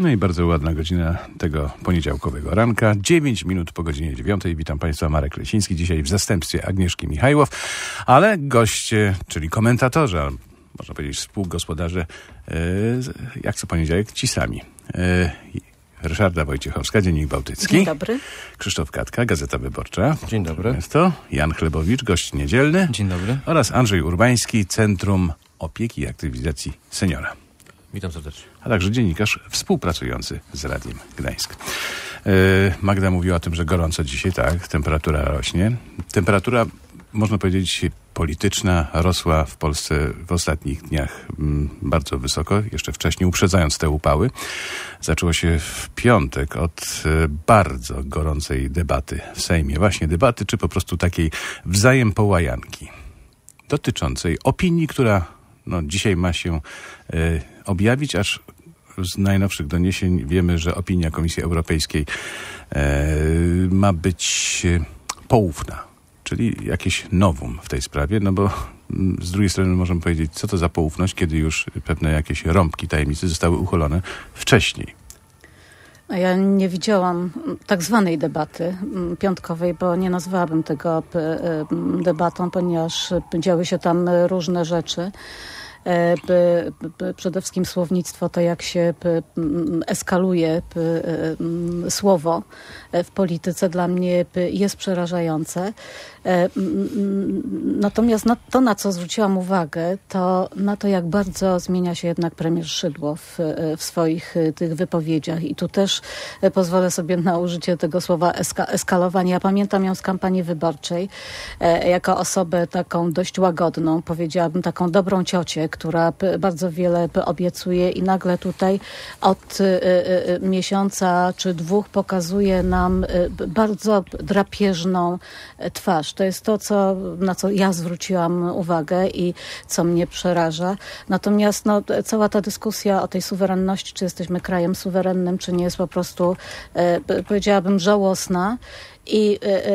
No i bardzo ładna godzina tego poniedziałkowego ranka. 9 minut po godzinie 9. Witam Państwa, Marek Lesiński. Dzisiaj w zastępstwie Agnieszki Michajłow, ale goście, czyli komentatorzy, można powiedzieć współgospodarze, jak co poniedziałek, ci sami. Ryszarda Wojciechowska, Dziennik Bałtycki. Dzień dobry. Krzysztof Katka, Gazeta Wyborcza. Dzień dobry. Jan Chlebowicz, gość niedzielny. Dzień dobry. Oraz Andrzej Urbański, Centrum Opieki i Aktywizacji Seniora. Witam serdecznie. A także dziennikarz współpracujący z Radiem Gdańsk. Magda mówiła o tym, że gorąco dzisiaj, tak, temperatura rośnie. Temperatura, można powiedzieć, polityczna rosła w Polsce w ostatnich dniach bardzo wysoko, jeszcze wcześniej uprzedzając te upały. Zaczęło się w piątek od bardzo gorącej debaty w Sejmie. Właśnie debaty, czy po prostu takiej wzajem połajanki dotyczącej opinii, która dzisiaj ma się objawić, aż z najnowszych doniesień wiemy, że opinia Komisji Europejskiej ma być poufna, czyli jakieś novum w tej sprawie, no bo z drugiej strony możemy powiedzieć, co to za poufność, kiedy już pewne jakieś rąbki tajemnicy zostały uchylone wcześniej. Ja nie widziałam tak zwanej debaty piątkowej, bo nie nazwałabym tego debatą, ponieważ działy się tam różne rzeczy. Przede wszystkim słownictwo, to jak się eskaluje słowo w polityce, dla mnie jest przerażające. Natomiast to, na co zwróciłam uwagę, to na to, jak bardzo zmienia się jednak premier Szydło w swoich tych wypowiedziach. I tu też pozwolę sobie na użycie tego słowa eskalowanie. Ja pamiętam ją z kampanii wyborczej jako osobę taką dość łagodną, powiedziałabym taką dobrą ciocię, która bardzo wiele obiecuje i nagle tutaj od miesiąca czy dwóch pokazuje nam bardzo drapieżną twarz. To jest to, na co ja zwróciłam uwagę i co mnie przeraża. Natomiast cała ta dyskusja o tej suwerenności, czy jesteśmy krajem suwerennym, czy nie, jest po prostu, powiedziałabym, żałosna i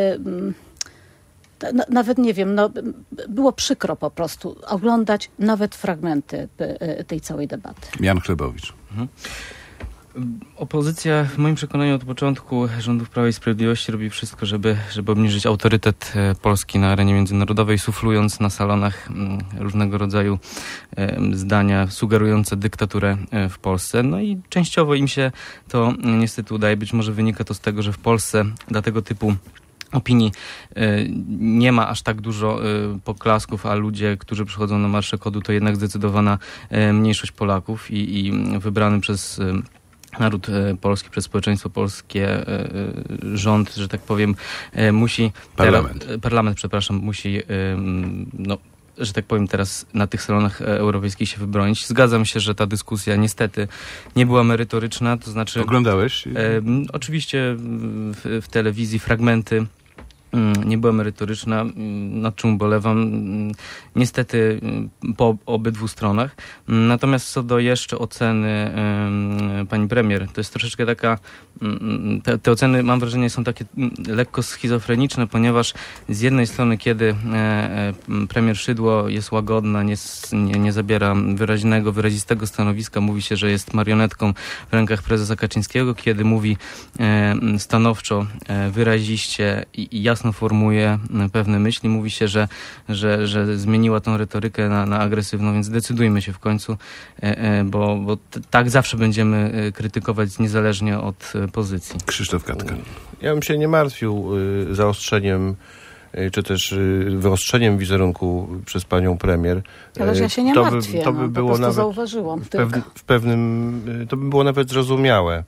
nawet nie wiem, było przykro po prostu oglądać nawet fragmenty tej całej debaty. Jan Chlebowicz. Opozycja, w moim przekonaniu, od początku rządów Prawa i Sprawiedliwości robi wszystko, żeby obniżyć autorytet Polski na arenie międzynarodowej, suflując na salonach różnego rodzaju zdania sugerujące dyktaturę w Polsce. No i częściowo im się to niestety udaje. Być może wynika to z tego, że w Polsce dla tego typu opinii nie ma aż tak dużo poklasków, a ludzie, którzy przychodzą na marsze KOD-u, to jednak zdecydowana mniejszość Polaków i wybrany przez naród polski, przez społeczeństwo polskie rząd, że tak powiem, musi... Parlament, musi że tak powiem, teraz na tych salonach europejskich się wybronić. Zgadzam się, że ta dyskusja niestety nie była merytoryczna, to znaczy... Oglądałeś? Oczywiście w telewizji fragmenty. Nie była merytoryczna, nad czym ubolewam, niestety po obydwu stronach. Natomiast co do jeszcze oceny pani premier, to jest troszeczkę taka, te oceny, mam wrażenie, są takie lekko schizofreniczne, ponieważ z jednej strony, kiedy premier Szydło jest łagodna, nie zabiera wyrazistego stanowiska, mówi się, że jest marionetką w rękach prezesa Kaczyńskiego, kiedy mówi stanowczo, wyraziście i jasno formułuje pewne myśli. Mówi się, że zmieniła tą retorykę na agresywną, więc decydujmy się w końcu, bo tak zawsze będziemy krytykować niezależnie od pozycji. Krzysztof Katka. Ja bym się nie martwił zaostrzeniem czy też wyostrzeniem wizerunku przez panią premier. Ale ja się nie martwię, to by było po prostu nawet zauważyłam. To by było nawet zrozumiałe.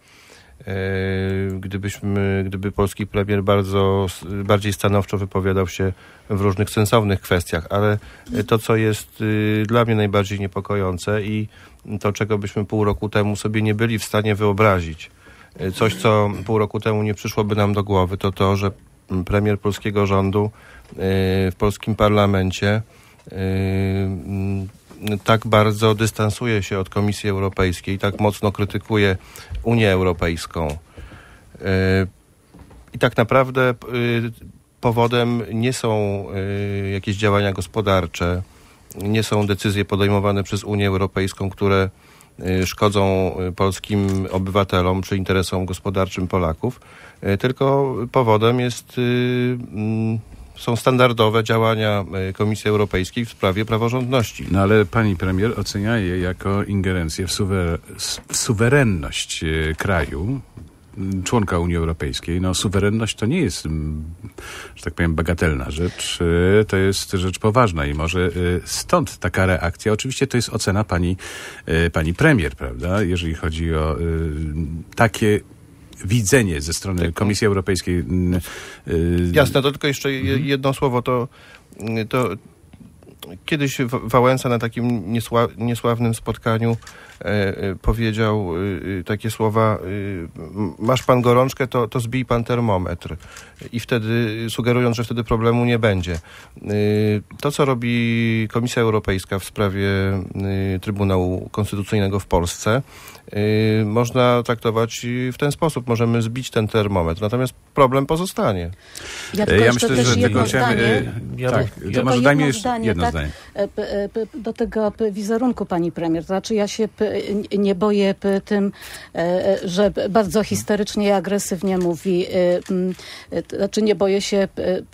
Gdyby polski premier bardziej stanowczo wypowiadał się w różnych sensownych kwestiach, ale to, co jest dla mnie najbardziej niepokojące i to, czego byśmy pół roku temu sobie nie byli w stanie wyobrazić, coś, co pół roku temu nie przyszłoby nam do głowy, to to, że premier polskiego rządu w polskim parlamencie tak bardzo dystansuje się od Komisji Europejskiej, tak mocno krytykuje Unię Europejską. I tak naprawdę powodem nie są jakieś działania gospodarcze, nie są decyzje podejmowane przez Unię Europejską, które szkodzą polskim obywatelom czy interesom gospodarczym Polaków, tylko powodem są standardowe działania Komisji Europejskiej w sprawie praworządności. No ale pani premier ocenia je jako ingerencję w suwerenność kraju, członka Unii Europejskiej. No suwerenność to nie jest, że tak powiem, bagatelna rzecz. To jest rzecz poważna i może stąd taka reakcja. Oczywiście to jest ocena pani premier, prawda? Jeżeli chodzi o takie widzenie ze strony Komisji Europejskiej. Jasne, to tylko jeszcze jedno słowo. To kiedyś Wałęsa na takim niesławnym spotkaniu powiedział takie słowa: masz pan gorączkę, to zbij pan termometr. I wtedy, sugerując, że wtedy problemu nie będzie. To, co robi Komisja Europejska w sprawie Trybunału Konstytucyjnego w Polsce, można traktować w ten sposób. Możemy zbić ten termometr. Natomiast problem pozostanie. Ja myślę, że tylko może dajmy jeszcze jedno zdanie. Do tego wizerunku pani premier. To znaczy ja się nie boję tym, że bardzo histerycznie i agresywnie mówi. Znaczy nie boję się,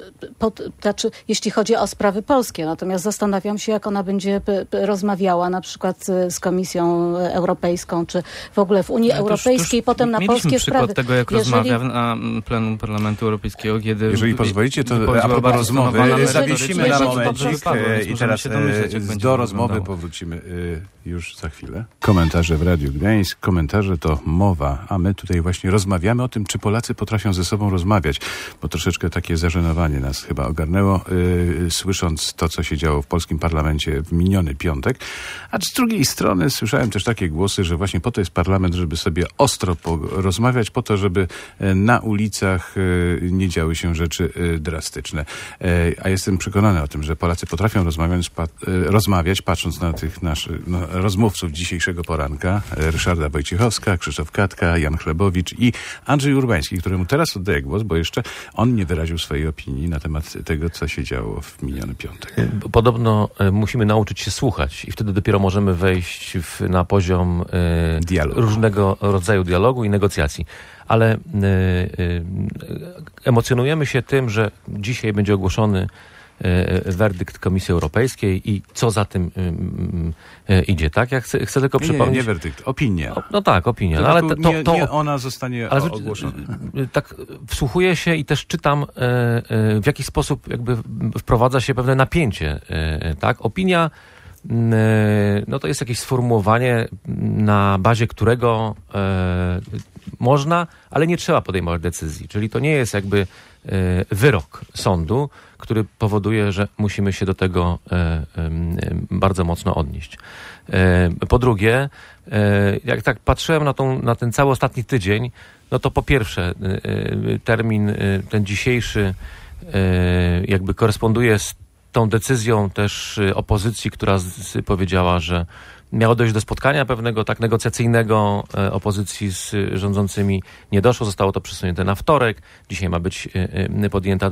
jeśli chodzi o sprawy polskie. Natomiast zastanawiam się, jak ona będzie rozmawiała na przykład z Komisją Europejską, czy w ogóle w Unii Europejskiej, potem na polskie sprawy. Mieliśmy przykład tego, jak rozmawia na plenum Parlamentu Europejskiego, kiedy... Jeżeli pozwolicie, to a propos rozmowy zawiesimy na momencik i teraz do rozmowy powrócimy już za chwilę. Komentarze w Radiu Gdańsk. Komentarze to mowa, a my tutaj właśnie rozmawiamy o tym, czy Polacy potrafią ze sobą rozmawiać, bo troszeczkę takie zażenowanie nas chyba ogarnęło, słysząc to, co się działo w polskim parlamencie w miniony piątek. A z drugiej strony słyszałem też takie głosy, że właśnie po to jest parlament, żeby sobie ostro rozmawiać, po to, żeby na ulicach nie działy się rzeczy drastyczne. A jestem przekonany o tym, że Polacy potrafią rozmawiać, patrząc na tych naszych rozmówców dzisiejszego poranka. Ryszarda Wojciechowska, Krzysztof Katka, Jan Chlebowicz i Andrzej Urbański, któremu teraz oddaję głos, bo jeszcze on nie wyraził swojej opinii na temat tego, co się działo w miniony piątek. Podobno musimy nauczyć się słuchać i wtedy dopiero możemy wejść na poziom różnego rodzaju dialogu i negocjacji. Ale emocjonujemy się tym, że dzisiaj będzie ogłoszony werdykt Komisji Europejskiej i co za tym idzie, tak? Ja chcę tylko przypomnieć... Nie werdykt, opinia. No tak, opinia. No, ale nie ona zostanie ogłoszona. Tak wsłuchuję się i też czytam, w jaki sposób jakby wprowadza się pewne napięcie, tak? Opinia, no to jest jakieś sformułowanie, na bazie którego można, ale nie trzeba podejmować decyzji. Czyli to nie jest jakby wyrok sądu, który powoduje, że musimy się do tego bardzo mocno odnieść. Po drugie, jak tak patrzyłem na ten cały ostatni tydzień, no to po pierwsze termin ten dzisiejszy jakby koresponduje z tą decyzją też opozycji, która powiedziała, że miało dojść do spotkania pewnego tak negocjacyjnego opozycji z rządzącymi. Nie doszło, zostało to przesunięte na wtorek. Dzisiaj ma być podjęta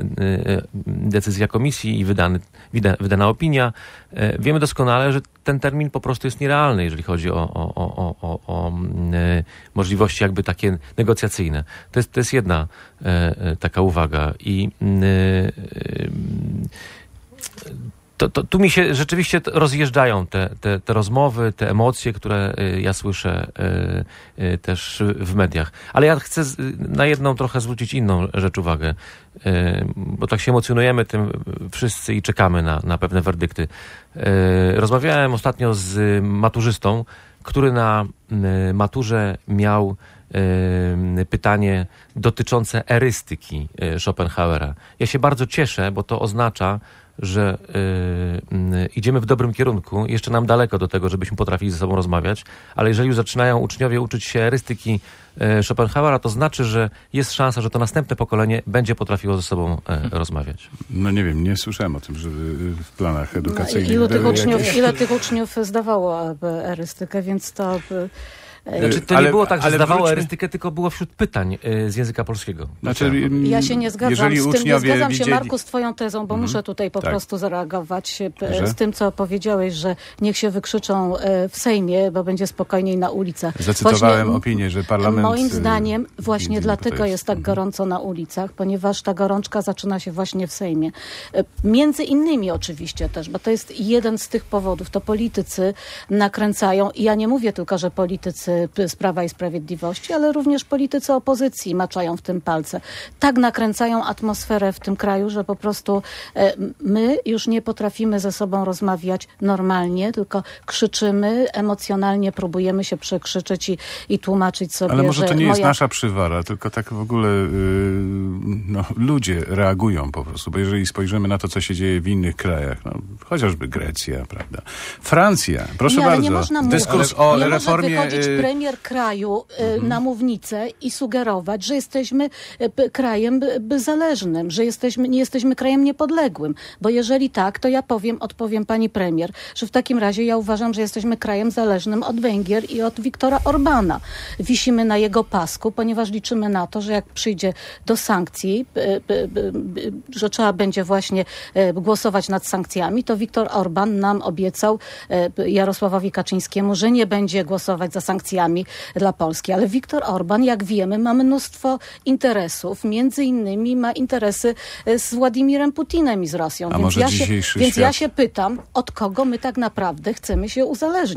decyzja komisji i wydana opinia. Wiemy doskonale, że ten termin po prostu jest nierealny, jeżeli chodzi o możliwości jakby takie negocjacyjne. To jest jedna taka uwaga. I tu mi się rzeczywiście rozjeżdżają te rozmowy, te emocje, które ja słyszę też w mediach. Ale ja chcę na jedną trochę zwrócić inną rzecz uwagę, bo tak się emocjonujemy tym wszyscy i czekamy na pewne werdykty. Rozmawiałem ostatnio z maturzystą, który na maturze miał pytanie dotyczące erystyki Schopenhauera. Ja się bardzo cieszę, bo to oznacza, że idziemy w dobrym kierunku. Jeszcze nam daleko do tego, żebyśmy potrafili ze sobą rozmawiać, ale jeżeli już zaczynają uczniowie uczyć się erystyki Schopenhauera, to znaczy, że jest szansa, że to następne pokolenie będzie potrafiło ze sobą rozmawiać. No nie wiem, nie słyszałem o tym, że w planach edukacyjnych... Ile tych uczniów zdawało erystykę, więc to... Znaczy, to nie było tak, że zdawało erystykę, tylko było wśród pytań z języka polskiego. Znaczy, ja się nie zgadzam jeżeli z tym, nie zgadzam widzieli... się, Marku, z twoją tezą, bo muszę tutaj po prostu zareagować z tym, co powiedziałeś, że niech się wykrzyczą w Sejmie, bo będzie spokojniej na ulicach. Zacytowałem opinię, że parlament... Moim zdaniem właśnie dlatego jest tak gorąco na ulicach, ponieważ ta gorączka zaczyna się właśnie w Sejmie. Między innymi oczywiście też, bo to jest jeden z tych powodów. To politycy nakręcają, i ja nie mówię tylko, że politycy z Prawa i Sprawiedliwości, ale również politycy opozycji maczają w tym palce. Tak nakręcają atmosferę w tym kraju, że po prostu my już nie potrafimy ze sobą rozmawiać normalnie, tylko krzyczymy, emocjonalnie próbujemy się przekrzyczeć i tłumaczyć sobie, ale może że to nie jest nasza przywara, tylko tak w ogóle ludzie reagują po prostu, bo jeżeli spojrzymy na to, co się dzieje w innych krajach, chociażby Grecja, prawda? Francja, proszę bardzo. Nie można dyskurs o nie reformie... może wychodzić premier kraju na mównicę i sugerować, że jesteśmy krajem zależnym, że nie jesteśmy krajem niepodległym. Bo jeżeli tak, to ja odpowiem pani premier, że w takim razie ja uważam, że jesteśmy krajem zależnym od Węgier i od Viktora Orbana. Wisimy na jego pasku, ponieważ liczymy na to, że jak przyjdzie do sankcji, że trzeba będzie właśnie głosować nad sankcjami, to Viktor Orban nam obiecał, Jarosławowi Kaczyńskiemu, że nie będzie głosować za sankcjami dla Polski. Ale Viktor Orban, jak wiemy, ma mnóstwo interesów. Między innymi ma interesy z Władimirem Putinem i z Rosją. Więc ja się pytam, od kogo my tak naprawdę chcemy się uzależnić.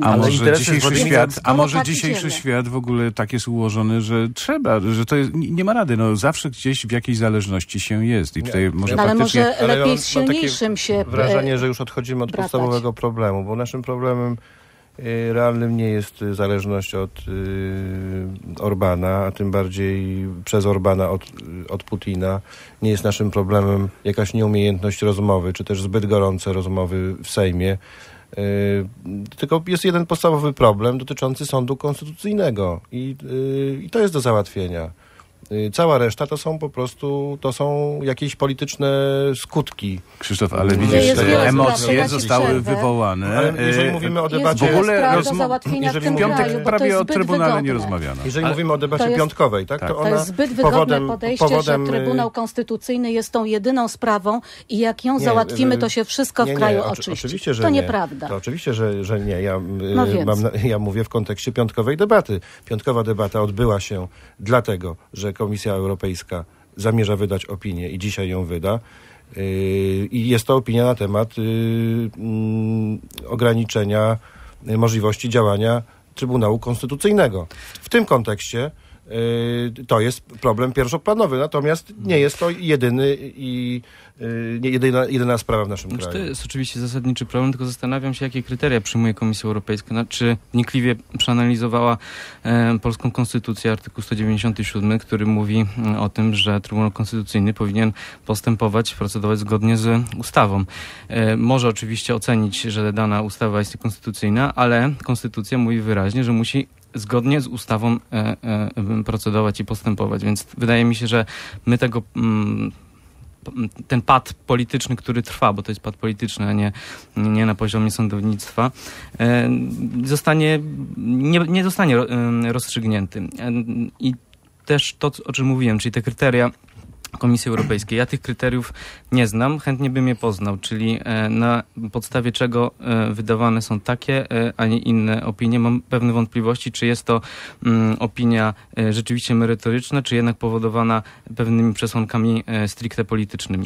A może dzisiejszy świat w ogóle tak jest ułożony, że trzeba, że to jest, nie ma rady. Zawsze gdzieś w jakiejś zależności się jest. I tutaj ale może lepiej z silniejszym się wrażenie, że już odchodzimy od podstawowego problemu, bo naszym problemem realnym nie jest zależność od Orbana, a tym bardziej przez Orbana od Putina. Nie jest naszym problemem jakaś nieumiejętność rozmowy, czy też zbyt gorące rozmowy w Sejmie. Tylko jest jeden podstawowy problem dotyczący sądu konstytucyjnego i to jest do załatwienia. Cała reszta to są jakieś polityczne skutki. Krzysztof, ale widzisz, te emocje zostały wywołane. Ale jeżeli mówimy o debacie... W ogóle w piątek prawie o Trybunale nie rozmawiano. Jeżeli mówimy o debacie piątkowej, tak, to ona... To jest zbyt wygodne podejście, że Trybunał Konstytucyjny jest tą jedyną sprawą i jak ją załatwimy, to się wszystko w kraju oczyści. Oczywiście, że to nieprawda. To oczywiście, że nie. Ja mówię w kontekście piątkowej debaty. Piątkowa debata odbyła się dlatego, że Komisja Europejska zamierza wydać opinię i dzisiaj ją wyda. I jest to opinia na temat ograniczenia możliwości działania Trybunału Konstytucyjnego. W tym kontekście to jest problem pierwszoplanowy, natomiast nie jest to jedyna sprawa w naszym kraju. To jest oczywiście zasadniczy problem, tylko zastanawiam się, jakie kryteria przyjmuje Komisja Europejska. Czy wnikliwie przeanalizowała polską konstytucję, artykuł 197, który mówi o tym, że Trybunał Konstytucyjny powinien procedować zgodnie z ustawą. Może oczywiście ocenić, że dana ustawa jest niekonstytucyjna, ale konstytucja mówi wyraźnie, że musi zgodnie z ustawą procedować i postępować. Więc wydaje mi się, że my ten pad polityczny, który trwa, bo to jest pad polityczny, a nie na poziomie sądownictwa, nie zostanie rozstrzygnięty. I też to, o czym mówiłem, czyli te kryteria Komisji Europejskiej. Ja tych kryteriów nie znam, chętnie bym je poznał, czyli na podstawie czego wydawane są takie, a nie inne opinie. Mam pewne wątpliwości, czy jest to opinia rzeczywiście merytoryczna, czy jednak powodowana pewnymi przesłankami stricte politycznymi.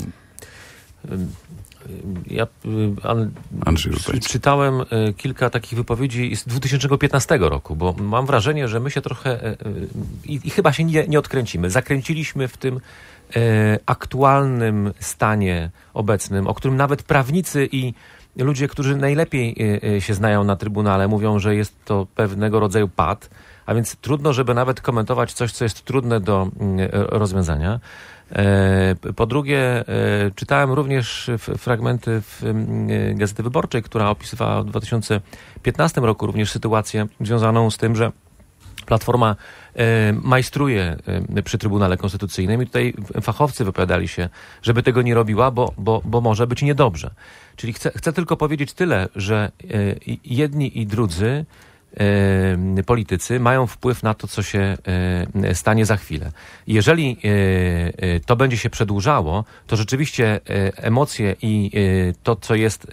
Ja czytałem kilka takich wypowiedzi z 2015 roku, bo mam wrażenie, że my się trochę i chyba się nie odkręcimy. Zakręciliśmy w tym aktualnym stanie obecnym, o którym nawet prawnicy i ludzie, którzy najlepiej się znają na Trybunale, mówią, że jest to pewnego rodzaju pad, a więc trudno, żeby nawet komentować coś, co jest trudne do rozwiązania. Po drugie, czytałem również fragmenty w Gazety Wyborczej, która opisywała w 2015 roku również sytuację związaną z tym, że Platforma majstruje przy Trybunale Konstytucyjnym i tutaj fachowcy wypowiadali się, żeby tego nie robiła, bo może być niedobrze. Czyli chcę tylko powiedzieć tyle, że jedni i drudzy politycy mają wpływ na to, co się stanie za chwilę. Jeżeli to będzie się przedłużało, to rzeczywiście emocje i to, co jest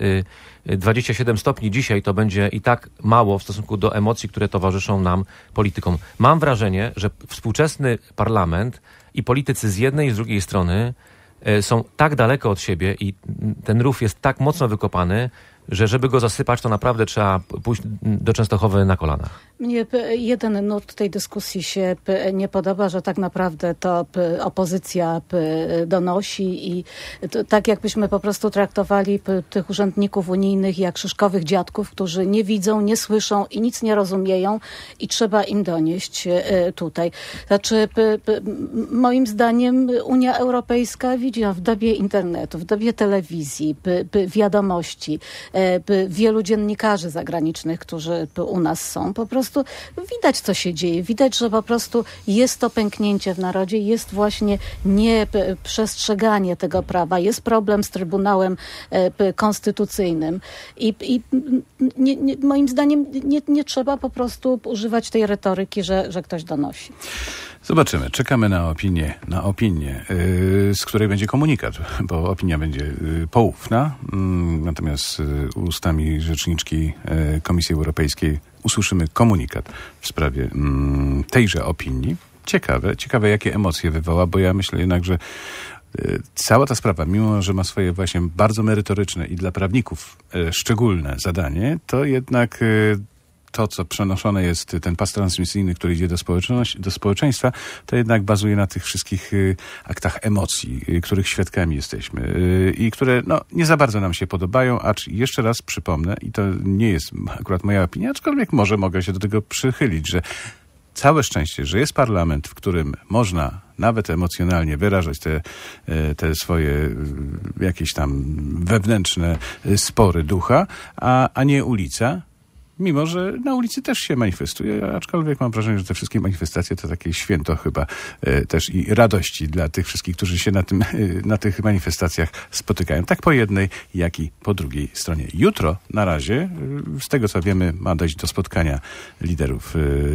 27 stopni dzisiaj, to będzie i tak mało w stosunku do emocji, które towarzyszą nam, politykom. Mam wrażenie, że współczesny parlament i politycy z jednej i z drugiej strony są tak daleko od siebie i ten rów jest tak mocno wykopany, że żeby go zasypać, to naprawdę trzeba pójść do Częstochowy na kolanach. Mnie jeden nurt tej dyskusji się nie podoba, że tak naprawdę to opozycja donosi i tak jakbyśmy po prostu traktowali tych urzędników unijnych jak szyszkowych dziadków, którzy nie widzą, nie słyszą i nic nie rozumieją i trzeba im donieść tutaj. Znaczy, moim zdaniem Unia Europejska widzi w dobie internetu, w dobie telewizji, wiadomości, wielu dziennikarzy zagranicznych, którzy u nas są, po prostu widać, co się dzieje. Widać, że po prostu jest to pęknięcie w narodzie, jest właśnie nieprzestrzeganie tego prawa, jest problem z Trybunałem Konstytucyjnym i moim zdaniem nie trzeba po prostu używać tej retoryki, że ktoś donosi. Zobaczymy. Czekamy na opinię, z której będzie komunikat, bo opinia będzie poufna. Natomiast ustami rzeczniczki Komisji Europejskiej usłyszymy komunikat w sprawie tejże opinii. Ciekawe, jakie emocje wywoła, bo ja myślę jednak, że cała ta sprawa, mimo że ma swoje właśnie bardzo merytoryczne i dla prawników szczególne zadanie, to jednak to, co przenoszone jest, ten pas transmisyjny, który idzie do społeczeństwa, to jednak bazuje na tych wszystkich aktach emocji, których świadkami jesteśmy i które nie za bardzo nam się podobają, acz jeszcze raz przypomnę, i to nie jest akurat moja opinia, aczkolwiek mogę się do tego przychylić, że całe szczęście, że jest parlament, w którym można nawet emocjonalnie wyrażać te swoje jakieś tam wewnętrzne spory ducha, a nie ulica. Mimo że na ulicy też się manifestuje, aczkolwiek mam wrażenie, że te wszystkie manifestacje to takie święto chyba też i radości dla tych wszystkich, którzy się na tych manifestacjach spotykają. Tak po jednej, jak i po drugiej stronie. Jutro na razie, z tego co wiemy, ma dojść do spotkania liderów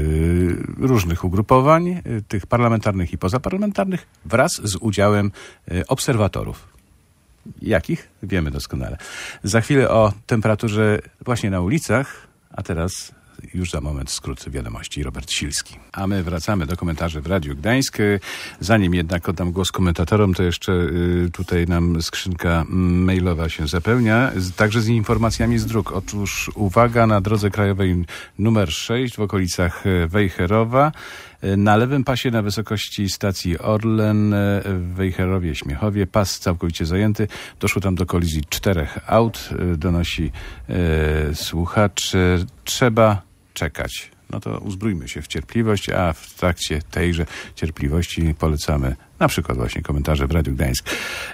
różnych ugrupowań, tych parlamentarnych i pozaparlamentarnych, wraz z udziałem obserwatorów. Jakich? Wiemy doskonale. Za chwilę o temperaturze właśnie na ulicach, a teraz już za moment skrót wiadomości. Robert Silski. A my wracamy do komentarzy w Radiu Gdańsk. Zanim jednak oddam głos komentatorom, to jeszcze tutaj nam skrzynka mailowa się zapełnia, także z informacjami z dróg. Otóż uwaga, na drodze krajowej numer 6 w okolicach Wejherowa, na lewym pasie na wysokości stacji Orlen w Wejherowie, Śmiechowie, pas całkowicie zajęty. Doszło tam do kolizji 4 aut, donosi słuchacz. Trzeba czekać. No to uzbrójmy się w cierpliwość, a w trakcie tejże cierpliwości polecamy na przykład właśnie komentarze w Radiu Gdańsk.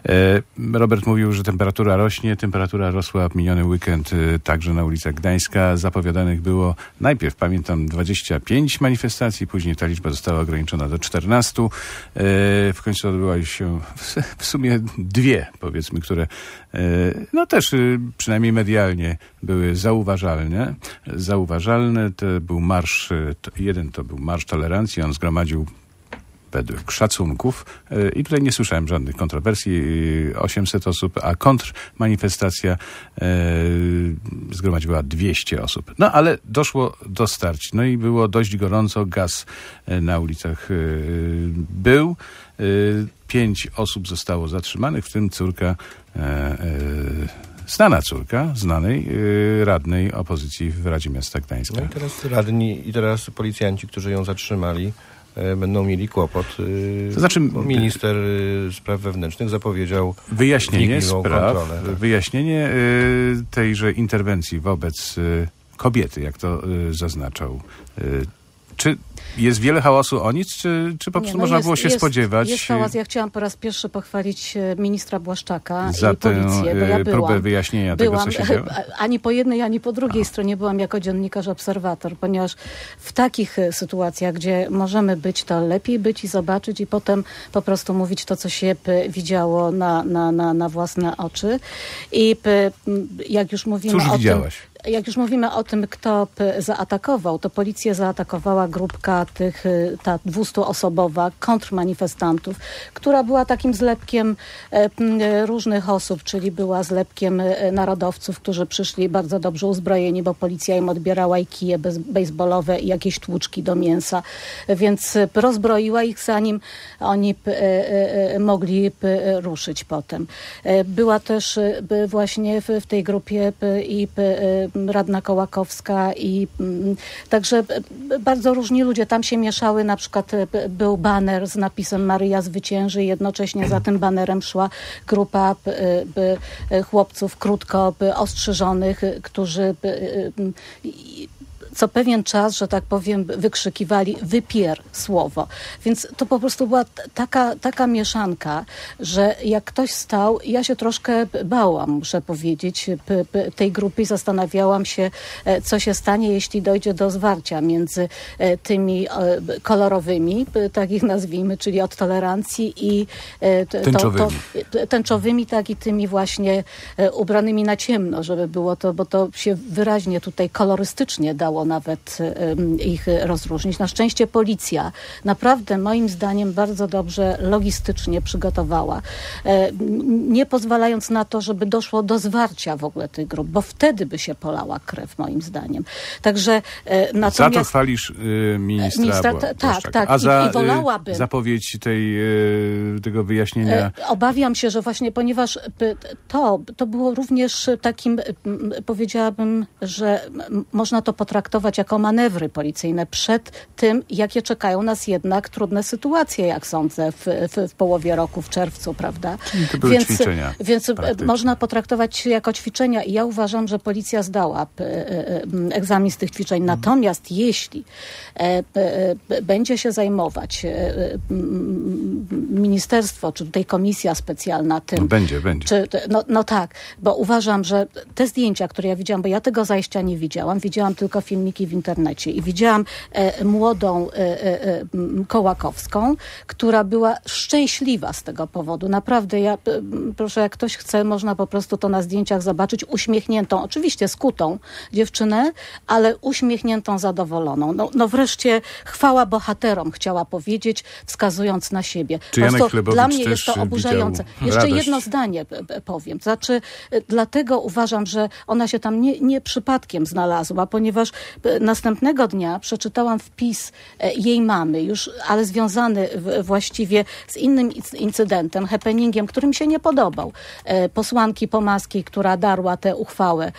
Robert mówił, że temperatura rośnie. Temperatura rosła w miniony weekend także na ulicach Gdańska. Zapowiadanych było najpierw, pamiętam, 25 manifestacji, później ta liczba została ograniczona do 14. W końcu odbyła się w sumie 2, powiedzmy, które też przynajmniej medialnie były zauważalne. To był marsz, jeden to był Marsz Tolerancji, on zgromadził według szacunków, i tutaj nie słyszałem żadnych kontrowersji, 800 osób, a kontrmanifestacja zgromadziła 200 osób. No ale doszło do starć. No i było dość gorąco, gaz na ulicach był. 5 osób zostało zatrzymanych, w tym znana córka znanej radnej opozycji w Radzie Miasta Gdańska. No i teraz radni i teraz policjanci, którzy ją zatrzymali, będą mieli kłopot. To znaczy, minister spraw wewnętrznych zapowiedział wyjaśnienie tejże interwencji wobec kobiety, jak to zaznaczał. Czy jest wiele hałasu o nic, czy po prostu można było się spodziewać? Jest hałas. Ja chciałam po raz pierwszy pochwalić ministra Błaszczaka za i policję, bo ja próbę wyjaśnienia tego, co się działo. Ani po jednej, ani po drugiej stronie byłam jako dziennikarz, obserwator, ponieważ w takich sytuacjach, gdzie możemy być, to lepiej być i zobaczyć i potem po prostu mówić to, co się widziało na własne oczy. I jak już mówimy Cóż o widziałaś? jak już mówimy o tym, kto zaatakował, to policję zaatakowała grupka ta 200-osobowa kontrmanifestantów, która była takim zlepkiem różnych osób, czyli była zlepkiem narodowców, którzy przyszli bardzo dobrze uzbrojeni, bo policja im odbierała i kije bejsbolowe i jakieś tłuczki do mięsa, więc rozbroiła ich, zanim oni mogli ruszyć potem. Była też właśnie w tej grupie i radna Kołakowska i także bardzo różni ludzie. Tam się mieszały, na przykład był baner z napisem Maryja zwycięży i jednocześnie za tym banerem szła grupa chłopców krótko ostrzyżonych, którzy co pewien czas, że tak powiem, wykrzykiwali wypier słowo. Więc to po prostu była taka mieszanka, że jak ktoś stał, ja się troszkę bałam, muszę powiedzieć, tej grupy i zastanawiałam się, co się stanie, jeśli dojdzie do zwarcia między tymi kolorowymi, tak ich nazwijmy, czyli od tolerancji i tęczowymi, tak i tymi właśnie ubranymi na ciemno, żeby było to, bo to się wyraźnie tutaj kolorystycznie dało nawet ich rozróżnić. Na szczęście policja naprawdę moim zdaniem bardzo dobrze logistycznie przygotowała, nie pozwalając na to, żeby doszło do zwarcia w ogóle tych grup, bo wtedy by się polała krew moim zdaniem. Także natomiast... Za to chwalisz ministra tak. A za i wolałabym zapowiedź tego wyjaśnienia? Obawiam się, że właśnie ponieważ to było również takim, powiedziałabym, że można to potraktować jako manewry policyjne przed tym, jakie czekają nas jednak trudne sytuacje, jak sądzę, w połowie roku, w czerwcu, prawda? Czyli to były ćwiczenia. Więc można potraktować jako ćwiczenia i ja uważam, że policja zdała egzamin z tych ćwiczeń. Natomiast jeśli będzie się zajmować ministerstwo, czy tutaj komisja specjalna tym... Będzie. No tak, bo uważam, że te zdjęcia, które ja widziałam, bo ja tego zajścia nie widziałam tylko filmiki w internecie i widziałam młodą Kołakowską, która była szczęśliwa z tego powodu. Naprawdę, proszę, jak ktoś chce, można po prostu to na zdjęciach zobaczyć, uśmiechniętą, oczywiście skutą dziewczynę, ale uśmiechniętą, zadowoloną. No wreszcie chwała bohaterom, chciała powiedzieć, wskazując na siebie. Czy Janek Chlebowicz dla mnie też jest to oburzające. Jeszcze radość? jedno zdanie powiem. Znaczy, dlatego uważam, że ona się tam nie przypadkiem znalazła, ponieważ następnego dnia przeczytałam wpis jej mamy, już, ale związany właściwie z innym incydentem, happeningiem, który mi się nie podobał. Posłanki Pomaskiej, która darła tę uchwałę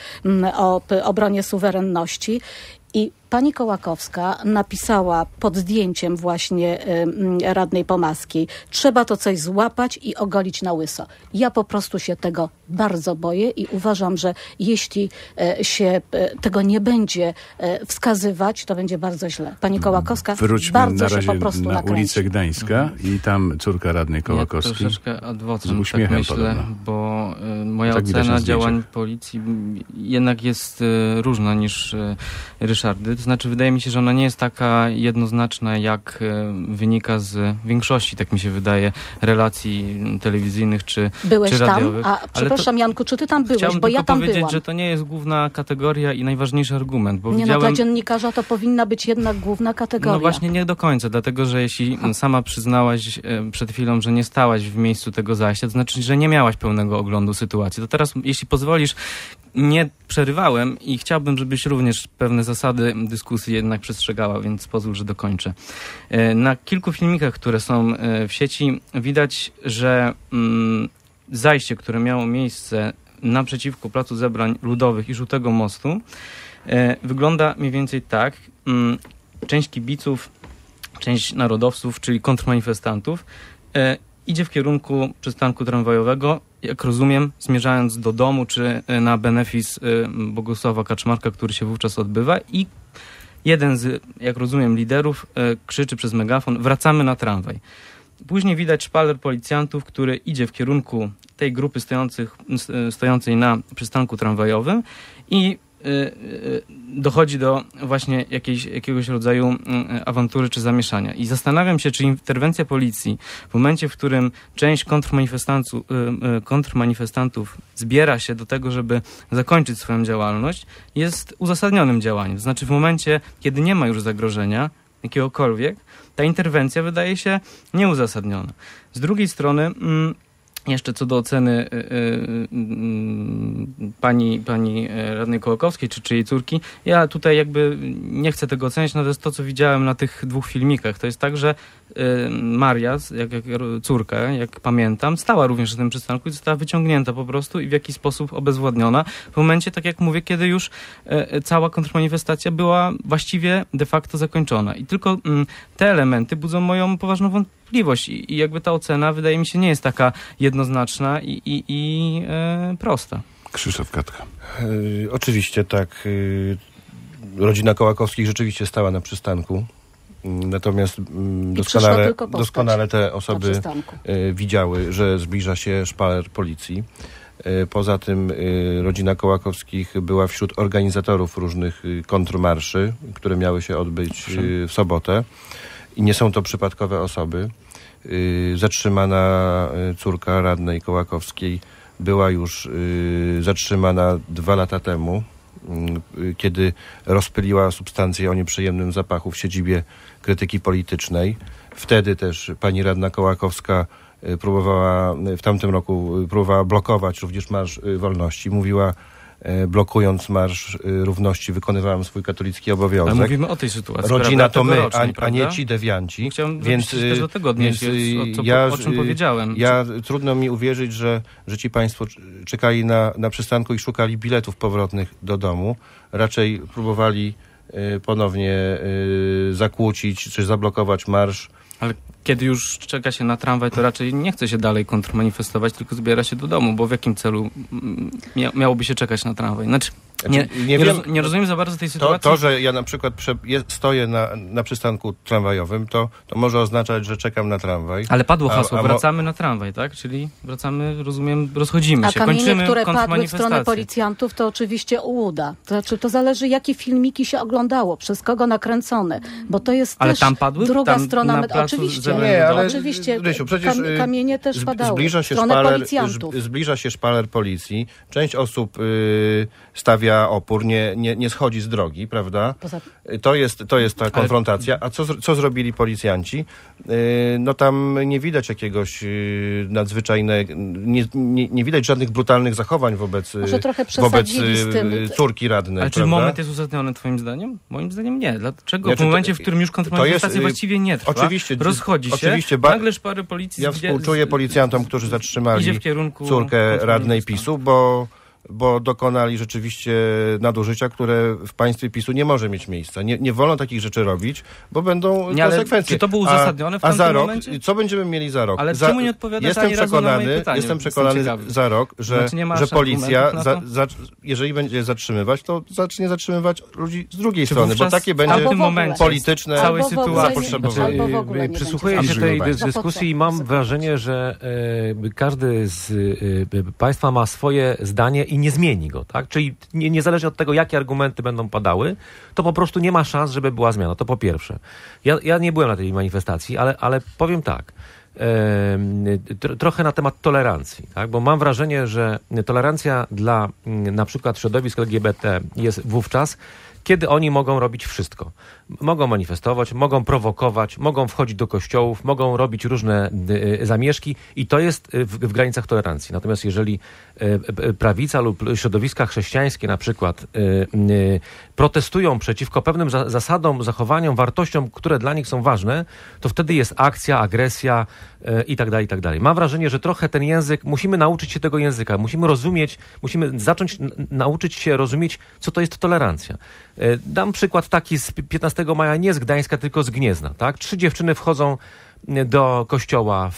o obronie suwerenności. I pani Kołakowska napisała pod zdjęciem właśnie radnej Pomaskiej: trzeba to coś złapać i ogolić na łyso. Ja po prostu się tego bardzo boję i uważam, że jeśli się tego nie będzie wskazywać, to będzie bardzo źle. Pani Kołakowska Wróćmy bardzo na razie się po prostu na nakręci. ulicę Gdańska i tam córka radnej Kołakowskiej. Ja troszeczkę adwocem, z uśmiechem tak myślę, podobno. bo moja Tak widać na ocena zdjęciach. działań policji jednak jest różna niż Ryszardy. To znaczy, wydaje mi się, że ona nie jest taka jednoznaczna, jak wynika z większości, tak mi się wydaje, relacji telewizyjnych czy radiowych. Tam? Przepraszam, Janku, czy ty tam byłeś? Chciałbym Bo tylko ja tam powiedzieć, byłam. że to nie jest główna kategoria i najważniejszy argument, bo Nie, widziałem... dla dziennikarza to powinna być jednak główna kategoria. No właśnie nie do końca, dlatego że jeśli sama przyznałaś przed chwilą, że nie stałaś w miejscu tego zajścia, to znaczy, że nie miałaś pełnego oglądu sytuacji. To teraz, jeśli pozwolisz, nie przerywałem i chciałbym, żebyś również pewne zasady dyskusji jednak przestrzegała, więc pozwól, że dokończę. Na kilku filmikach, które są w sieci, widać, że zajście, które miało miejsce naprzeciwko Placu Zebrań Ludowych i Żółtego Mostu, wygląda mniej więcej tak. Część kibiców, część narodowców, czyli kontrmanifestantów, idzie w kierunku przystanku tramwajowego, jak rozumiem, zmierzając do domu, czy na benefis Bogusława Kaczmarka, który się wówczas odbywa, i jeden z, jak rozumiem, liderów krzyczy przez megafon: wracamy na tramwaj. Później widać szpaler policjantów, który idzie w kierunku tej grupy stojącej na przystanku tramwajowym i dochodzi do właśnie jakiegoś rodzaju awantury czy zamieszania. I zastanawiam się, czy interwencja policji w momencie, w którym część kontrmanifestantów zbiera się do tego, żeby zakończyć swoją działalność, jest uzasadnionym działaniem. To znaczy w momencie, kiedy nie ma już zagrożenia jakiegokolwiek, ta interwencja wydaje się nieuzasadniona. Z drugiej strony jeszcze co do oceny pani radnej Kołakowskiej czy jej córki, ja tutaj jakby nie chcę tego oceniać, no to jest to, co widziałem na tych 2 filmikach. To jest tak, że Maria, jak córka, jak pamiętam, stała również na tym przystanku i została wyciągnięta po prostu i w jakiś sposób obezwładniona. W momencie, tak jak mówię, kiedy już cała kontrmanifestacja była właściwie de facto zakończona. I tylko te elementy budzą moją poważną wątpliwość i jakby ta ocena, wydaje mi się, nie jest taka jednoznaczna i prosta. Krzysztof Katka. Oczywiście tak. Rodzina Kołakowskich rzeczywiście stała na przystanku. Natomiast doskonale te osoby widziały, że zbliża się szpaler policji. Poza tym rodzina Kołakowskich była wśród organizatorów różnych kontrmarszy, które miały się odbyć w sobotę. I nie są to przypadkowe osoby. Zatrzymana córka radnej Kołakowskiej była już zatrzymana 2 lata temu, kiedy rozpyliła substancję o nieprzyjemnym zapachu w siedzibie Krytyki Politycznej. Wtedy też pani radna Kołakowska w tamtym roku próbowała blokować również Marsz Wolności. Mówiła, blokując Marsz Równości, wykonywałem swój katolicki obowiązek. Ale mówimy o tej sytuacji. Rodzina to my, a nie ci dewianci. Chciałem też do tego odnieść, o czym powiedziałem. Trudno mi uwierzyć, że ci państwo czekali na przystanku i szukali biletów powrotnych do domu. Raczej próbowali ponownie zakłócić czy zablokować marsz. Ale kiedy już czeka się na tramwaj, to raczej nie chce się dalej kontrmanifestować, tylko zbiera się do domu, bo w jakim celu miałoby się czekać na tramwaj? Znaczy, nie rozumiem za bardzo tej sytuacji. To, że ja na przykład stoję na przystanku tramwajowym, to może oznaczać, że czekam na tramwaj. Ale padło hasło, wracamy na tramwaj, tak? Czyli wracamy, rozumiem, rozchodzimy się, kończymy kontrmanifestację. A kamienie, które padły w stronę policjantów, to oczywiście ułuda. To znaczy, to zależy, jakie filmiki się oglądało, przez kogo nakręcone, bo to jest ale też tam padły? druga strona. Oczywiście, oczywiście. Rysiu, przecież kamienie też padały. Zbliża się szpaler policji. Część osób stawia opór, nie schodzi z drogi, prawda? To jest ta konfrontacja. A co zrobili policjanci? No tam nie widać jakiegoś nadzwyczajnego, nie widać żadnych brutalnych zachowań wobec córki radnej. Ale czy moment jest uzasadniony twoim zdaniem? Moim zdaniem nie. Dlaczego? W momencie, w którym już kontrmanifestacja właściwie nie trwa, rozchodzi się, nagle szpary policji... Ja współczuję policjantom, którzy zatrzymali córkę radnej PiS-u, bo dokonali rzeczywiście nadużycia, które w państwie PiS-u nie może mieć miejsca. Nie wolno takich rzeczy robić, bo będą konsekwencje. Czy to było uzasadnione w tamtym momencie? Co będziemy mieli za rok? Ale czemu nie odpowiadasz ani razu na moje pytanie? Jestem przekonany za rok, że policja, jeżeli będzie zatrzymywać, to zacznie zatrzymywać ludzi z drugiej strony, bo takie będzie polityczne zapotrzebowanie. Przysłuchuję się tej dyskusji i mam wrażenie, że każdy z państwa ma swoje zdanie i nie zmieni go, tak? Czyli niezależnie od tego, jakie argumenty będą padały, to po prostu nie ma szans, żeby była zmiana. To po pierwsze. Ja nie byłem na tej manifestacji, ale powiem tak. Trochę na temat tolerancji, tak? Bo mam wrażenie, że tolerancja dla na przykład środowisk LGBT jest wówczas, kiedy oni mogą robić wszystko. Mogą manifestować, mogą prowokować, mogą wchodzić do kościołów, mogą robić różne zamieszki i to jest w granicach tolerancji. Natomiast jeżeli prawica lub środowiska chrześcijańskie na przykład protestują przeciwko pewnym zasadom, zachowaniom, wartościom, które dla nich są ważne, to wtedy jest akcja, agresja i tak dalej, i tak dalej. Mam wrażenie, że trochę ten język, musimy nauczyć się tego języka, musimy rozumieć, musimy zacząć nauczyć się rozumieć, co to jest tolerancja. Dam przykład taki z 15 maja, nie z Gdańska, tylko z Gniezna. Tak? 3 dziewczyny wchodzą do kościoła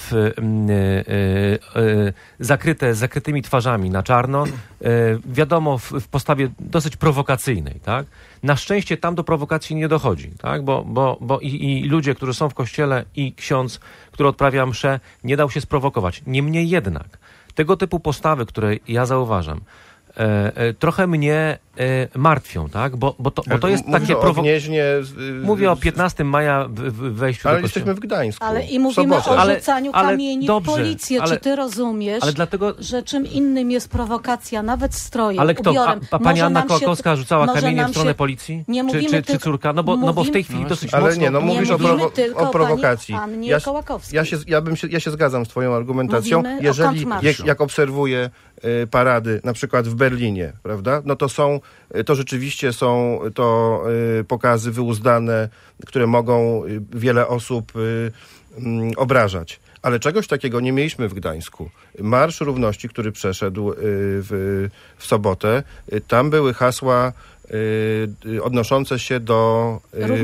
zakryte, z zakrytymi twarzami na czarno, wiadomo, w postawie dosyć prowokacyjnej. Tak? Na szczęście tam do prowokacji nie dochodzi, tak? Bo i ludzie, którzy są w kościele, i ksiądz, który odprawia mszę, nie dał się sprowokować. Niemniej jednak tego typu postawy, które ja zauważam, trochę mnie martwią, tak? Bo to jest takie Mówię o 15 maja w wejściu ale do kościoła. jesteśmy w Gdańsku. Ale i mówimy o rzucaniu kamieni w policję. Ale, czy ty rozumiesz, że czym innym jest prowokacja, nawet strojem, ale kto? ubiorem? A pani Anna Kołakowska rzucała kamienie w stronę policji? Nie mówimy czy córka? No bo w tej chwili dosyć ale mocno... nie, mówisz o prowokacji. Kołakowskiej. Ja się zgadzam z twoją argumentacją. Jeżeli jak obserwuję parady, na przykład w Berlinie, prawda? No to rzeczywiście są to pokazy wyuzdane, które mogą wiele osób obrażać. Ale czegoś takiego nie mieliśmy w Gdańsku. Marsz Równości, który przeszedł w sobotę, tam były hasła odnoszące się do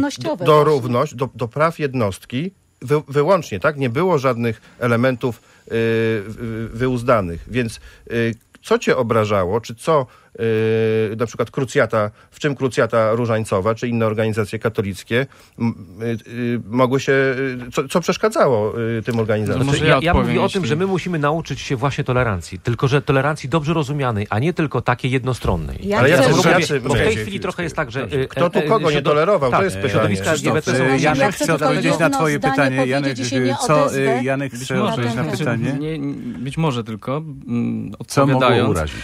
praw jednostki, wyłącznie, tak? Nie było żadnych elementów wyuzdanych. Więc co cię obrażało, czy co na przykład w czym krucjata różańcowa, czy inne organizacje katolickie mogły się, co przeszkadzało tym organizacjom? Ja mówię o tym, że my musimy nauczyć się właśnie tolerancji, tylko że tolerancji dobrze rozumianej, a nie tylko takiej jednostronnej. Bo w tej chwili trochę jest tak, że... Kto tu kogo nie tolerował? To jest pytanie. Janek chce odpowiedzieć na twoje pytanie. Janek chce odpowiedzieć na pytanie. Być może tylko co mogło urazić?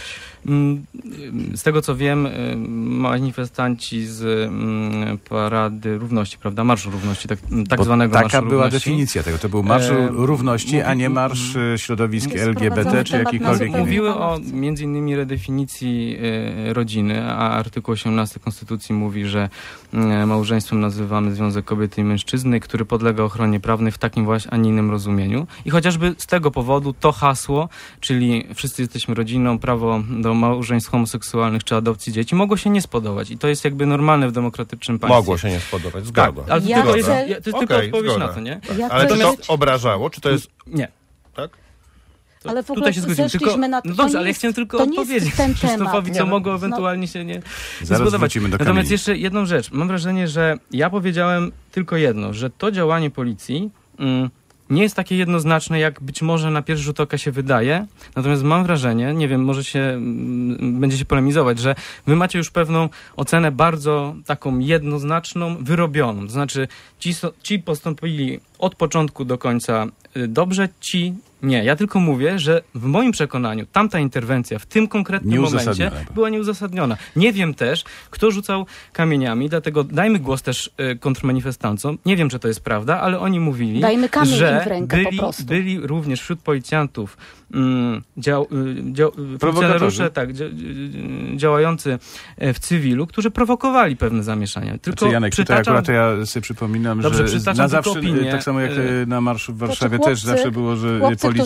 Z tego co wiem, manifestanci z Parady Równości, prawda? Marszu Równości, tak zwanego Marszu Równości. Taka była definicja tego. To był Marsz Równości, a nie Marsz środowisk LGBT czy jakikolwiek inny. Mówiły o między innymi redefinicji rodziny, a artykuł 18 Konstytucji mówi, że małżeństwem nazywamy związek kobiety i mężczyzny, który podlega ochronie prawnej w takim właśnie, a nie innym rozumieniu. I chociażby z tego powodu to hasło, czyli wszyscy jesteśmy rodziną, prawo do małżeństw homoseksualnych czy adopcji dzieci, mogło się nie spodobać. I to jest jakby normalne w demokratycznym państwie. Mogło się nie spodobać, zgoda. Tak, ale to jest tylko odpowiedź na to, nie? Ale czy to obrażało? Czy to jest... Nie. Tak? Ale w ogóle zeszliśmy na to. No dobrze, ale ja chciałem tylko odpowiedzieć Krzysztofowi, co mogło ewentualnie się nie zbudować. Natomiast jeszcze jedną rzecz. Mam wrażenie, że ja powiedziałem tylko jedno, że to działanie policji nie jest takie jednoznaczne, jak być może na pierwszy rzut oka się wydaje. Natomiast mam wrażenie, nie wiem, może będzie się polemizować, że wy macie już pewną ocenę bardzo taką jednoznaczną, wyrobioną. To znaczy ci postąpili od początku do końca dobrze, ci nie. Ja tylko mówię, że w moim przekonaniu tamta interwencja w tym konkretnym momencie była nieuzasadniona. Nie wiem też, kto rzucał kamieniami, dlatego dajmy głos też kontrmanifestantom. Nie wiem, czy to jest prawda, ale oni mówili, że byli również wśród policjantów funkcjonariusze działający w cywilu, którzy prowokowali pewne zamieszania. Tylko Janek, tutaj akurat ja sobie przypominam, że na zawsze, opinię, tak samo jak na marszu w Warszawie też zawsze było, że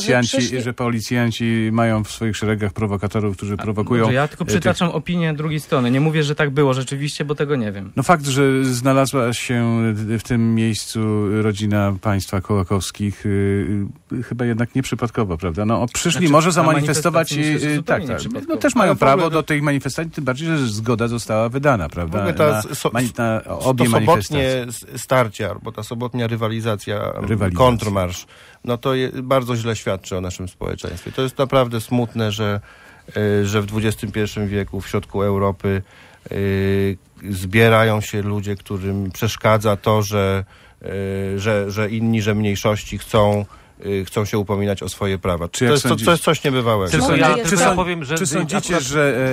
policjanci mają w swoich szeregach prowokatorów, którzy prowokują. Dobrze, ja tylko przytaczam opinię drugiej strony. Nie mówię, że tak było rzeczywiście, bo tego nie wiem. No fakt, że znalazła się w tym miejscu rodzina państwa Kołakowskich chyba jednak nieprzypadkowo, prawda? No przyszli może zamanifestować tak. No też mają prawo do tych manifestacji, tym bardziej, że zgoda została wydana, prawda? Na obie manifestacje. Starcie, albo ta sobotnia rywalizacja. Kontrmarsz, no to bardzo źle świadczy o naszym społeczeństwie. To jest naprawdę smutne, że w XXI wieku w środku Europy zbierają się ludzie, którym przeszkadza to, że inni, że mniejszości chcą się upominać o swoje prawa. To jest coś niebywałego. Czy sądzicie, że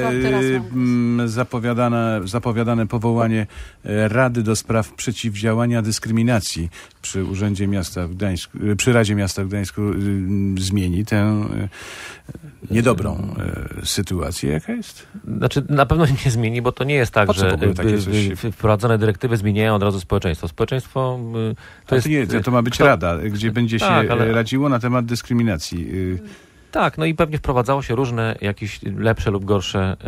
zapowiadane powołanie Rady do Spraw Przeciwdziałania Dyskryminacji przy Urzędzie Miasta w Gdańsku, przy Radzie Miasta w Gdańsku zmieni tę niedobrą sytuację, jaka jest? Znaczy, na pewno nie zmieni, bo to nie jest tak, że wprowadzone dyrektywy zmieniają od razu społeczeństwo. Społeczeństwo to ma być Rada, gdzie będzie się radziło na temat dyskryminacji. Tak, no i pewnie wprowadzało się różne jakieś lepsze lub gorsze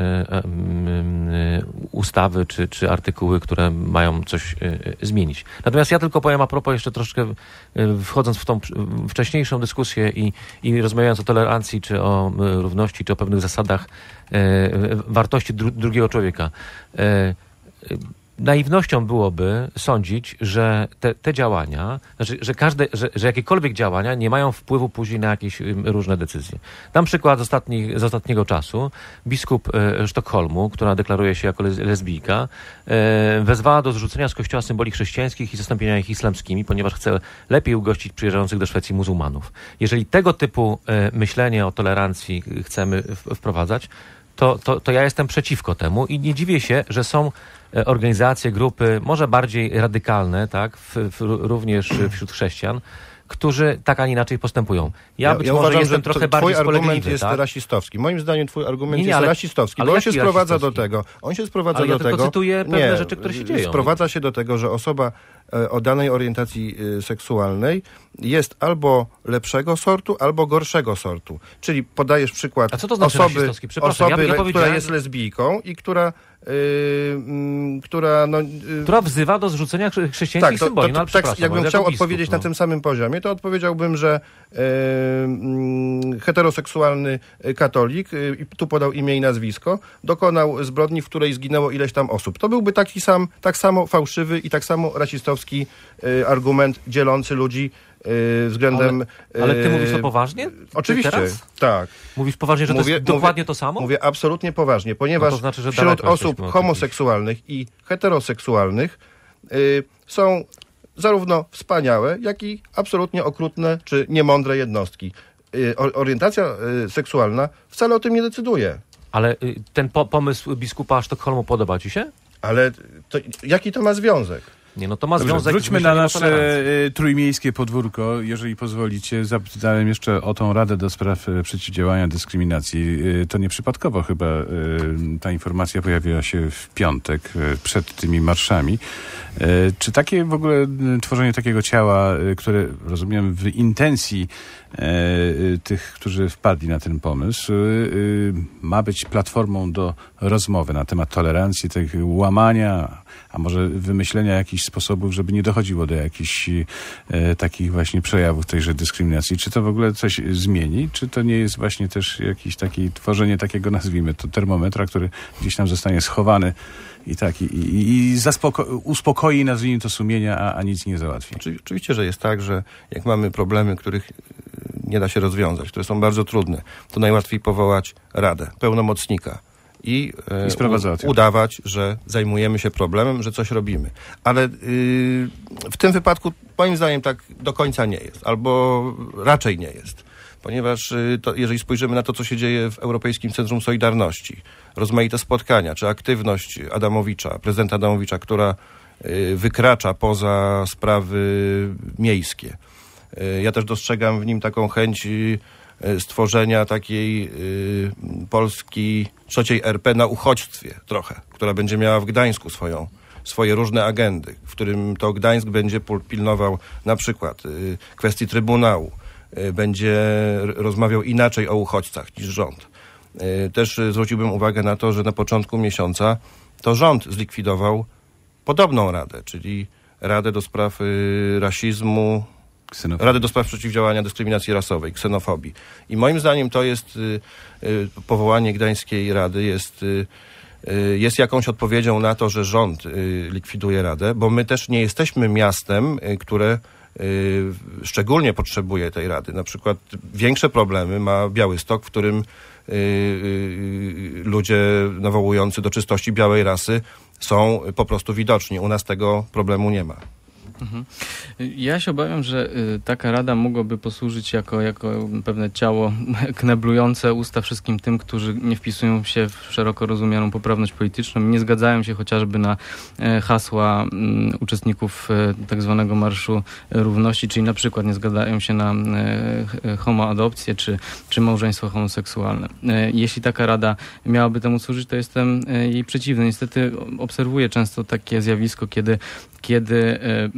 ustawy czy artykuły, które mają coś zmienić. Natomiast ja tylko powiem a propos jeszcze troszkę wchodząc w tą wcześniejszą dyskusję i rozmawiając o tolerancji, czy o równości, czy o pewnych zasadach wartości drugiego człowieka. naiwnością byłoby sądzić, że te działania, że jakiekolwiek działania nie mają wpływu później na jakieś różne decyzje. Dam przykład z ostatniego czasu. Biskup Sztokholmu, która deklaruje się jako lesbijka, wezwała do zrzucenia z kościoła symboli chrześcijańskich i zastąpienia ich islamskimi, ponieważ chce lepiej ugościć przyjeżdżających do Szwecji muzułmanów. Jeżeli tego typu myślenie o tolerancji chcemy wprowadzać, to ja jestem przeciwko temu i nie dziwię się, że są organizacje, grupy, może bardziej radykalne, tak, również wśród chrześcijan, którzy tak, a nie inaczej postępują. Ja uważam, może jestem trochę bardziej twój argument jest tak? rasistowski. Moim zdaniem twój argument jest rasistowski, bo on się sprowadza do tego. Ja tylko cytuję pewne rzeczy, które się dzieją. Sprowadza się do tego, że osoba o danej orientacji seksualnej jest albo lepszego sortu, albo gorszego sortu. Czyli podajesz przykład a co to znaczy osoby która jest lesbijką i która wzywa do zrzucenia chrześcijańskich symboli. Tak, jakbym chciał odpowiedzieć na tym samym poziomie, to odpowiedziałbym, że heteroseksualny katolik, tu podał imię i nazwisko, dokonał zbrodni, w której zginęło ileś tam osób. To byłby tak samo fałszywy i tak samo rasistowski argument dzielący ludzi względem... Ale ty mówisz to poważnie? Oczywiście, tak. Mówisz poważnie, że to jest dokładnie to samo? Mówię absolutnie poważnie, ponieważ wśród osób homoseksualnych i heteroseksualnych są zarówno wspaniałe, jak i absolutnie okrutne czy niemądre jednostki. Orientacja seksualna wcale o tym nie decyduje. Ale ten pomysł biskupa Sztokholmu podoba ci się? Ale jaki to ma związek? Nie, no to ma związek. Wróćmy na nasze trójmiejskie podwórko. Jeżeli pozwolicie, zapytałem jeszcze o tą Radę do Spraw Przeciwdziałania Dyskryminacji. To nieprzypadkowo chyba ta informacja pojawiła się w piątek przed tymi marszami. Czy takie w ogóle tworzenie takiego ciała, które rozumiem w intencji tych, którzy wpadli na ten pomysł, ma być platformą do rozmowy na temat tolerancji, tego łamania, a może wymyślenia jakichś sposobów, żeby nie dochodziło do jakichś takich właśnie przejawów tejże dyskryminacji. Czy to w ogóle coś zmieni? Czy to nie jest właśnie też jakieś takie tworzenie takiego, nazwijmy to, termometra, który gdzieś tam zostanie schowany i uspokoi, nazwijmy to, sumienia, a nic nie załatwi? Oczywiście, że jest tak, że jak mamy problemy, których nie da się rozwiązać, które są bardzo trudne, to najłatwiej powołać radę, pełnomocnika i udawać, że zajmujemy się problemem, że coś robimy. Ale w tym wypadku moim zdaniem tak do końca nie jest, albo raczej nie jest. Ponieważ jeżeli spojrzymy na to, co się dzieje w Europejskim Centrum Solidarności, rozmaite spotkania, czy aktywność prezydenta Adamowicza, która wykracza poza sprawy miejskie. Ja też dostrzegam w nim taką chęć stworzenia takiej Polski trzeciej RP na uchodźstwie trochę, która będzie miała w Gdańsku swoje różne agendy, w którym to Gdańsk będzie pilnował na przykład kwestii Trybunału, będzie rozmawiał inaczej o uchodźcach niż rząd. Też zwróciłbym uwagę na to, że na początku miesiąca to rząd zlikwidował podobną radę, czyli Radę do Spraw Rasizmu, Radę do Spraw Przeciwdziałania Dyskryminacji Rasowej, ksenofobii. I moim zdaniem to jest powołanie Gdańskiej Rady jest jakąś odpowiedzią na to, że rząd likwiduje Radę, bo my też nie jesteśmy miastem, które szczególnie potrzebuje tej Rady. Na przykład większe problemy ma Białystok, w którym ludzie nawołujący do czystości białej rasy są po prostu widoczni. U nas tego problemu nie ma. Ja się obawiam, że taka rada mogłaby posłużyć jako pewne ciało kneblujące usta wszystkim tym, którzy nie wpisują się w szeroko rozumianą poprawność polityczną i nie zgadzają się chociażby na hasła uczestników tak zwanego Marszu Równości, czyli na przykład nie zgadzają się na homoadopcję czy małżeństwo homoseksualne. Jeśli taka rada miałaby temu służyć, to jestem jej przeciwny. Niestety obserwuję często takie zjawisko, kiedy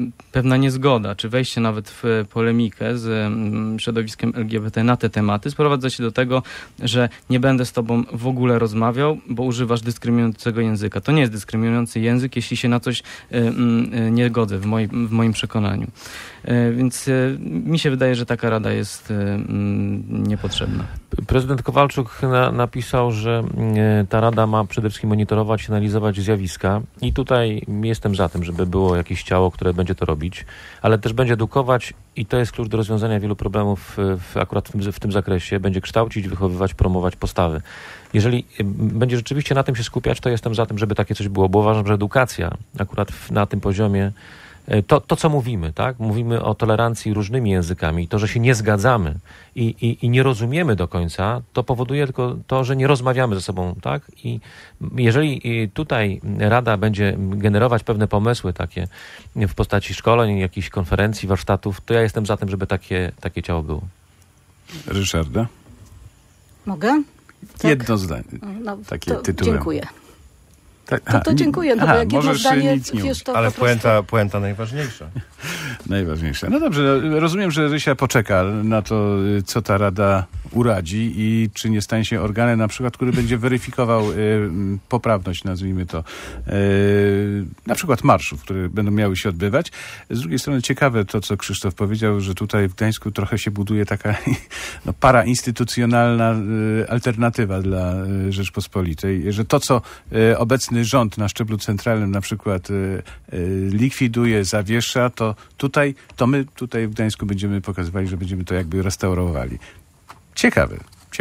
pewna niezgoda, czy wejście nawet w polemikę z środowiskiem LGBT na te tematy sprowadza się do tego, że nie będę z tobą w ogóle rozmawiał, bo używasz dyskryminującego języka. To nie jest dyskryminujący język, jeśli się na coś nie godzę w moim przekonaniu. Więc mi się wydaje, że taka rada jest niepotrzebna. Prezydent Kowalczuk napisał, że ta rada ma przede wszystkim monitorować, analizować zjawiska i tutaj jestem za tym, żeby było jakieś ciało, które będzie to robić, ale też będzie edukować i to jest klucz do rozwiązania wielu problemów akurat w tym zakresie. Będzie kształcić, wychowywać, promować postawy. Jeżeli będzie rzeczywiście na tym się skupiać, to jestem za tym, żeby takie coś było, bo uważam, że edukacja akurat na tym poziomie to, co mówimy, tak? Mówimy o tolerancji różnymi językami. To, że się nie zgadzamy i nie rozumiemy do końca, to powoduje tylko to, że nie rozmawiamy ze sobą, tak? I jeżeli tutaj Rada będzie generować pewne pomysły takie w postaci szkoleń, jakichś konferencji, warsztatów, to ja jestem za tym, żeby takie ciało było. Ryszarda? Mogę? Tak? Jedno zdanie. No, takie tytułem. Dziękuję. Tak, To dziękuję, no bo jak jedno zdanie, wiesz, to ale po prostu... puenta najważniejsza. Najważniejsze. No dobrze, rozumiem, że Rysia poczeka na to, co ta Rada uradzi i czy nie stanie się organem, na przykład, który będzie weryfikował poprawność, nazwijmy to, na przykład marszów, które będą miały się odbywać. Z drugiej strony ciekawe to, co Krzysztof powiedział, że tutaj w Gdańsku trochę się buduje taka parainstytucjonalna alternatywa dla Rzeczpospolitej, że to, co obecny rząd na szczeblu centralnym na przykład likwiduje, zawiesza, to my tutaj w Gdańsku będziemy pokazywali, że będziemy to jakby restaurowali. Ciekawe.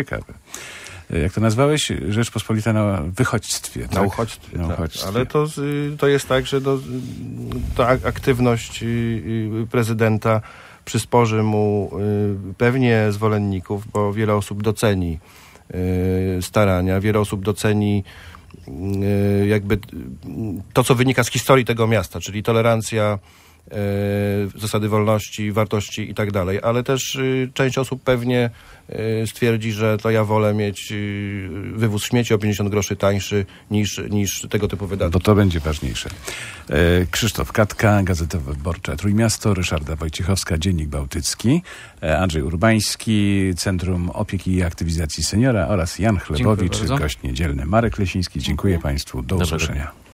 Jak to nazwałeś? Rzeczpospolita na wychodźstwie. Tak? Na uchodźstwie. Ale to jest tak, że ta aktywność prezydenta przysporzy mu pewnie zwolenników, bo wiele osób doceni starania, wiele osób doceni jakby to, co wynika z historii tego miasta, czyli tolerancja, zasady wolności, wartości i tak dalej, ale też część osób pewnie stwierdzi, że to ja wolę mieć wywóz śmieci o 50 groszy tańszy niż tego typu wydatki. Bo to będzie ważniejsze. Krzysztof Katka, Gazeta Wyborcza Trójmiasto, Ryszarda Wojciechowska, Dziennik Bałtycki, Andrzej Urbański, Centrum Opieki i Aktywizacji Seniora oraz Jan Chlebowicz, gość niedzielny Marek Lesiński. Dziękuję Państwu. Do usłyszenia.